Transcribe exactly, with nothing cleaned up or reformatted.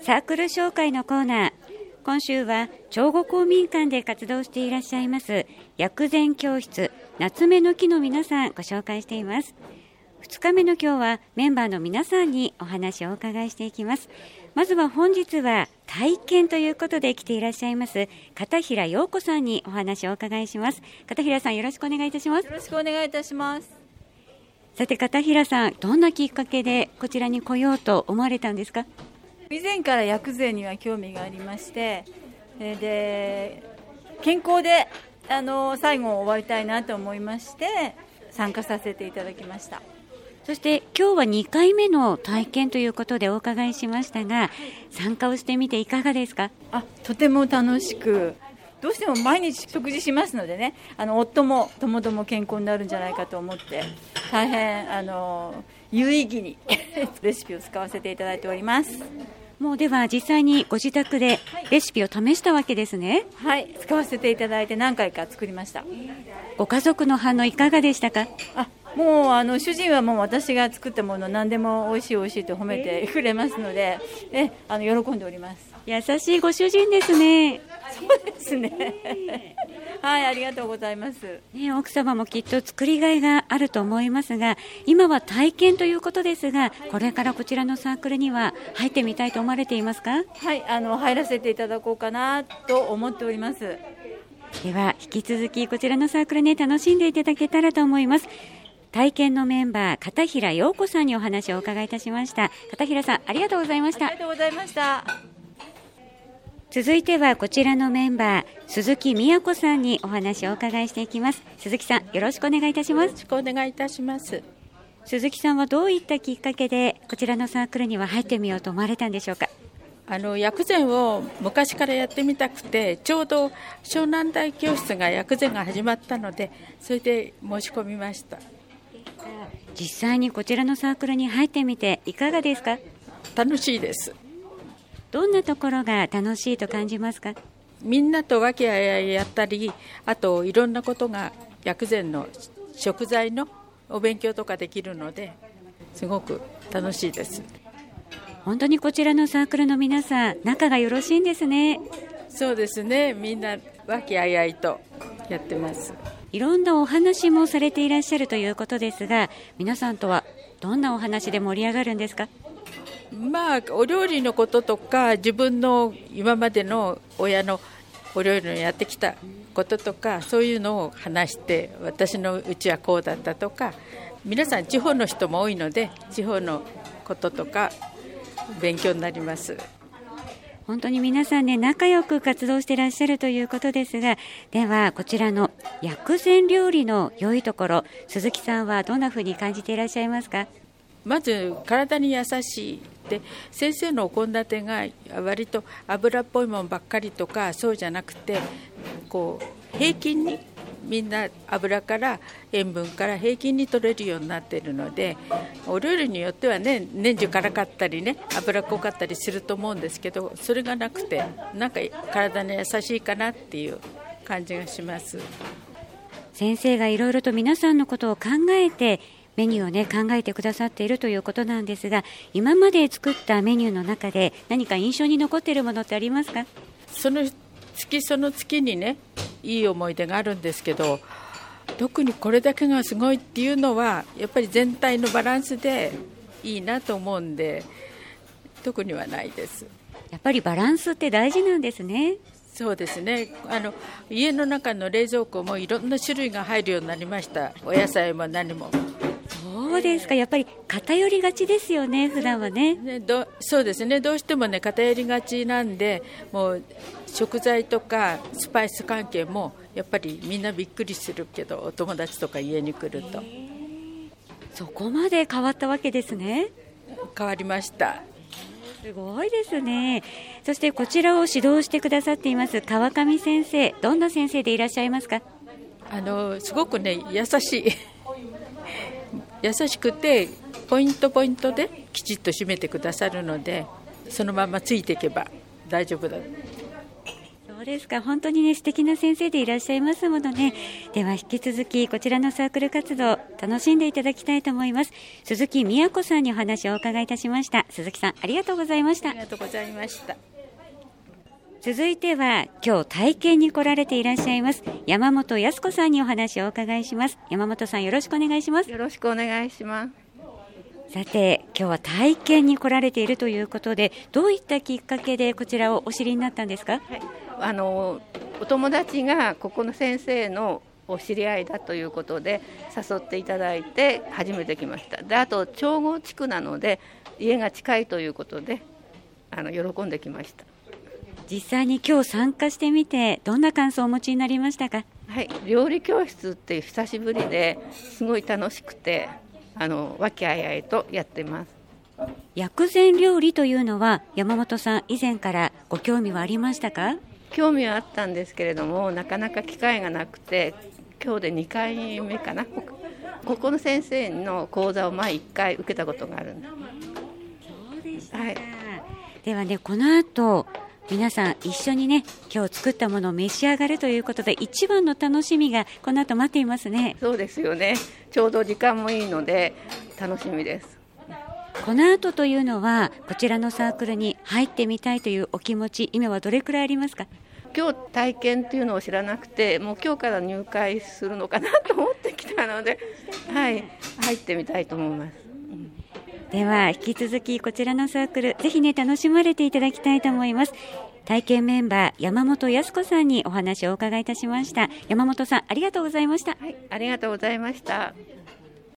サークル紹介のコーナー。今週は長後公民館で活動していらっしゃいます薬膳教室夏目の木の皆さんご紹介しています。ふつかめの今日はメンバーの皆さんにお話をお伺いしていきます。まずは本日は体験ということで来ていらっしゃいます片平陽子さんにお話をお伺いします。片平さん、よろしくお願いいたします。 よろしくお願いいたします。 さて片平さん、どんなきっかけでこちらに来ようと思われたんですか？ 以前から薬膳には興味がありまして、で健康であの最後を終わりたいなと思いまして参加させていただきました。 そして今日はにかいめの体験ということでお伺いしましたが、参加をしてみていかがですか？ あ、とても楽しく、どうしても毎日食事しますのでね、あの夫も友々も健康になるんじゃないかと思って大変あの有意義にレシピを使わせていただいております。 もうでは実際にご自宅でレシピを試したわけですね。 はい、使わせていただいて何回か作りました。 ご家族の反応いかがでしたか？ あ、もうあの主人はもう私が作ったもの何でも美味しい美味しいと褒めてくれますので、えあの喜んでおります。 優しいご主人ですね。 そうですねはい、ありがとうございます、 ね、奥様もきっと作りがいがあると思いますが、今は体験ということですが、これからこちらのサークルには入ってみたいと思われていますか？ はい、あの入らせていただこうかなと思っております。 では引き続きこちらのサークルね、楽しんでいただけたらと思います。体験のメンバー片平陽子さんにお話をお伺いいたしました。片平さん、ありがとうございました。 ありがとうございました。 続いてはこちらのメンバー鈴木美也子さんにお話をお伺いしていきます。鈴木さん、よろしくお願いいたします。 よろしくお願いいたします。 鈴木さんはどういったきっかけでこちらのサークルには入ってみようと思われたんでしょうか？ あの薬膳を昔からやってみたくて、ちょうど湘南台教室が薬膳が始まったので、それで申し込みました。 実際にこちらのサークルに入ってみていかがですか？ 楽しいです。 どんなところが楽しいと感じますか？ みんなと和気あいあいやったり、あといろんなことが薬膳の食材のお勉強とかできるので、すごく楽しいです。 本当にこちらのサークルの皆さん、仲がよろしいんですね。 そうですね、みんな和気あいあいとやってます。 いろんなお話もされていらっしゃるということですが、皆さんとはどんなお話で盛り上がるんですか？ まあ、お料理のこととか、自分の今までの親のお料理のやってきたこととか、そういうのを話して、私のうちはこうだったとか、皆さん地方の人も多いので、地方のこととか勉強になります。 本当に皆さんね、仲良く活動していらっしゃるということですが、ではこちらの薬膳料理の良いところ、鈴木さんはどんなふうに感じていらっしゃいますか？ まず体に優しいで、先生のお献立が割と油っぽいものばっかりとかそうじゃなくて、こう平均にみんな油から塩分から平均に取れるようになっているので、お料理によってはね、年中辛かったりね、油っこかったりすると思うんですけど、それがなくてなんか体に優しいかなっていう感じがします。 先生がいろいろと皆さんのことを考えてメニューをね考えてくださっているということなんですが、今まで作ったメニューの中で何か印象に残っているものってありますか？ その月その月にね、いい思い出があるんですけど、特にこれだけがすごいっていうのはやっぱり全体のバランスでいいなと思うんで、特にはないです。 やっぱりバランスって大事なんですね。 そうですね、あの家の中の冷蔵庫もいろんな種類が入るようになりました。お野菜も何も。 そうですか。やっぱり偏りがちですよね、普段は ね, ねどそうですね、どうしてもね偏りがちなんで、もう食材とかスパイス関係もやっぱりみんなびっくりするけど、お友達とか家に来ると。 そこまで変わったわけですね。 変わりました。 すごいですね。そしてこちらを指導してくださっています川上先生、どんな先生でいらっしゃいますか？ あのすごくね優しい優しくてポイントポイントできちっと締めてくださるので、そのままついていけば大丈夫だ。 そうそうですか。本当にね素敵な先生でいらっしゃいますものね。では引き続きこちらのサークル活動楽しんでいただきたいと思います。鈴木美也子さんにお話をお伺いいたしました。鈴木さんありがとうございました。 ありがとうございました。 続いては今日体験に来られていらっしゃいます山本康子さんにお話をお伺いします。山本さんよろしくお願いします。 よろしくお願いします。 さて今日は体験に来られているということで、どういったきっかけでこちらをお知りになったんですか？はい、 あのお友達がここの先生のお知り合いだということで誘っていただいて初めて来ました。であと長郷地区なので家が近いということであの喜んできました。 実際に今日参加してみてどんな感想をお持ちになりましたか？ はい、料理教室って久しぶりですごい楽しくてあの和気あいあいとやってます。 薬膳料理というのは山本さん以前からご興味はありましたか？ 興味はあったんですけれどもなかなか機会がなくて今日でにかいめかな。ここの先生の講座を前いっかい受けたことがあるんです。 そうでしたか、 はい、 ではねこの後皆さん一緒にね今日作ったものを召し上がるということで一番の楽しみがこの後待っていますね。 そうですよね。ちょうど時間もいいので楽しみです。 この後というのはこちらのサークルに入ってみたいというお気持ち今はどれくらいありますか？ 今日体験というのを知らなくてもう今日から入会するのかなと思ってきたので、はい、入ってみたいと思います。 では引き続きこちらのサークルぜひね楽しまれていただきたいと思います。体験メンバー山本康子さんにお話をお伺いいたしました。山本さんありがとうございました。 はい、ありがとうございました。